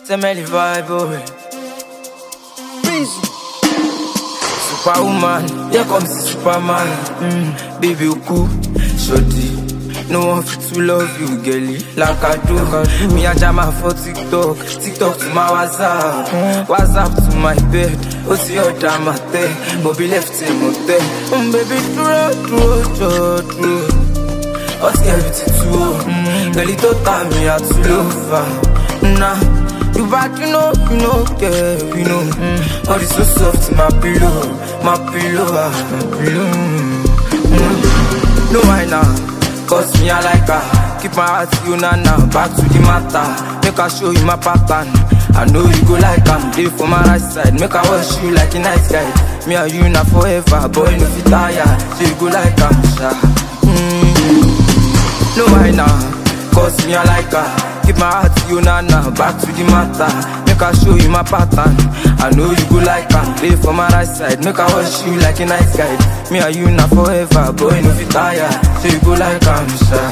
Temeli vibe, boy. Superwoman, here comes the Superman. Baby, you cool, shorty. No one fit to love you, girlie, like I do. Me and Jama for TikTok, TikTok to my WhatsApp, WhatsApp to my bed. What's your damn at there? Bobby left him out there. Baby, true. What's everything too? Girl, it don't tell me how to love her. Nah, you bad, you know, yeah, you know. All is so soft, my pillow. No, why now? Cause me, I like her. Keep my heart to you now. Back to the matter. Make her show you my pattern. I know you go like I'm there for my right side. Make her wash you like a nice guy. Me and you not forever. Boy, no fit tire. So you go like I'm shy. No, why now? Cause me, I like her. Keep my heart to you now. Back to the matter. Make her show you my pattern. I know you go like I'm there for my right side. Make her wash you like a nice guy. Me and you not forever. Boy, no fit tire. So you go like I'm shy.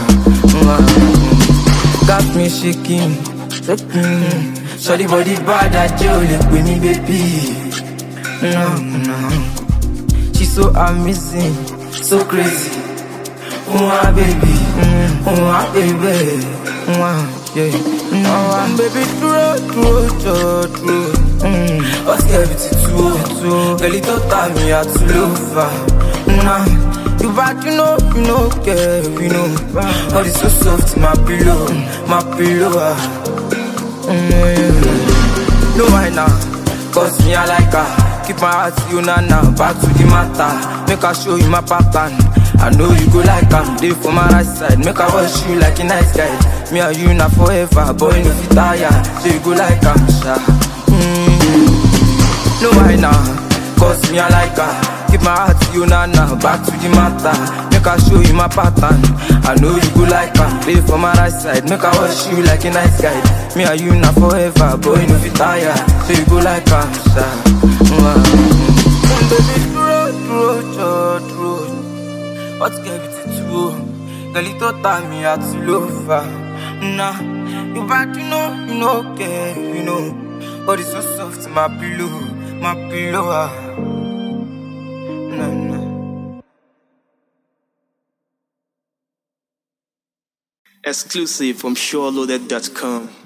Got me shaking. Sorry body bad that you look with me, baby. No. She's so amazing, so crazy. My baby, my baby. Yeah. Baby, true. What's everything true? Girl, it don't tell me how to love her. Nah, you bad, you know, yeah, you know. All is so soft, my pillow. No, why now? Cause me, I like her. Keep my heart to you now. Back to the matter. Make her show you my pattern. I know you go like I'm there for my right side. Make her wash you like a nice guy. Me and you not forever. Boy, no fit tire. So you go like I'm shy. No, why now? Cause me, I like her. Keep my heart to you now. Back to the matter. Make her show you my pattern. I know you go like I'm there for my right side. Make her wash you like a nice guy. Me and you not forever. Boy, no fit tire. So you go like I'm shy. Baby, true. What's everything true? Girl, it don't tell me how to love her. Nah, you bad, you know, yeah, you know. But it's so soft, my pillow. Nah. Exclusive from SureLoaded.com.